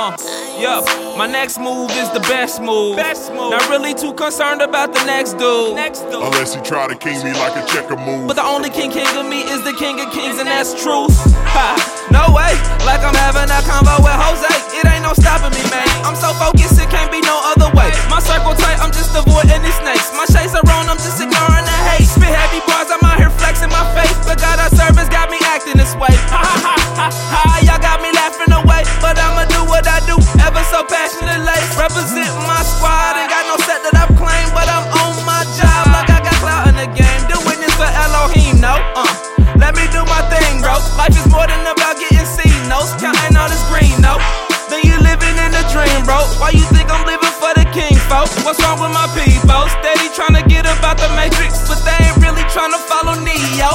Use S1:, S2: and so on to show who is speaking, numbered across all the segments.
S1: Yeah, my next move is the best move. Not really too concerned about the next dude.
S2: Unless he try to king me like a checker move.
S1: But the only king of me is the king of kings, and that's truth. Ha, no way, like I'm having a convo with Jose. It ain't no stopping me, man. I'm so focused, it can't be no other way. My circle tight, I'm just avoiding the snakes. My shades are on, I'm just ignoring the hate. Spit heavy bars, I'm out here flexing my face. But God, our service got me acting this way. Ha ha ha ha ha, y'all got me laughing away. But I'ma do what I do, ever so passionately. Represent my squad, ain't got no set that I've claimed. But I'm on my job like I got clout in the game. Doing this for Elohim, no? Let me do my thing, bro. Life is more than about getting C notes. Counting all this green, no? Then you living in a dream, bro. Why you think I'm living for the king, folks? What's wrong with my people? Steady trying to get about the matrix, but they ain't really trying to follow Neo.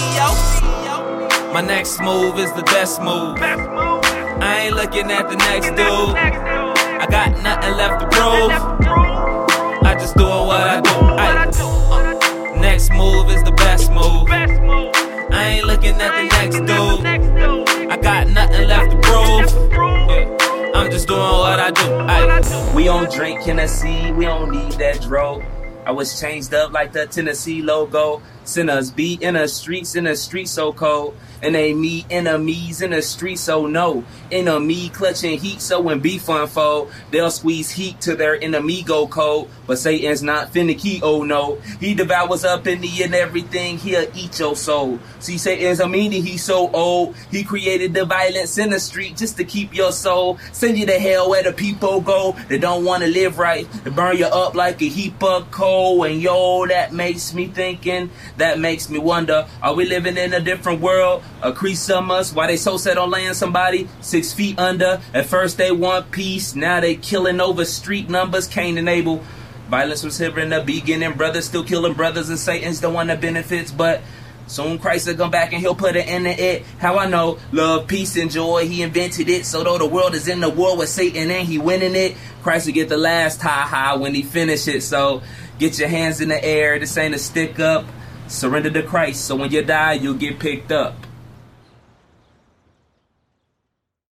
S1: My next move is the best move. I ain't looking at the next dude. I got nothing left to prove. I just doing what I do. Next move is the best move. I ain't looking at the next dude. I got nothing left to prove. Yeah, I'm just doing what I do.
S3: We don't drink Tennessee, we don't need that dro. I was changed up like the Tennessee logo. Sinners be in the streets so cold. And they meet enemies in the streets, so no. Enemy clutching heat, so when beef unfold, they'll squeeze heat to their enemy go cold. But Satan's not finicky, oh no. He devours up in the and everything, he'll eat your soul. See, Satan's a meanie, he's so old. He created the violence in the street just to keep your soul. Send you to hell where the people go that don't want to live right. They burn you up like a heap of coal. And yo, that makes me thinking, that makes me wonder, are we living in a different world? A crease of us, why they so set on laying somebody 6 feet under? At first they want peace, now they killing over street numbers. Cain and Abel, violence was here in the beginning. Brothers still killing brothers, and Satan's the one that benefits. But soon Christ will come back and he'll put an end to it. How I know? Love, peace, and joy, he invented it. So though the world is in the war with Satan and he winning it, Christ will get the last ha-ha when he finish it. So get your hands in the air, this ain't a stick up. Surrender to Christ, so when you die, you'll get picked up.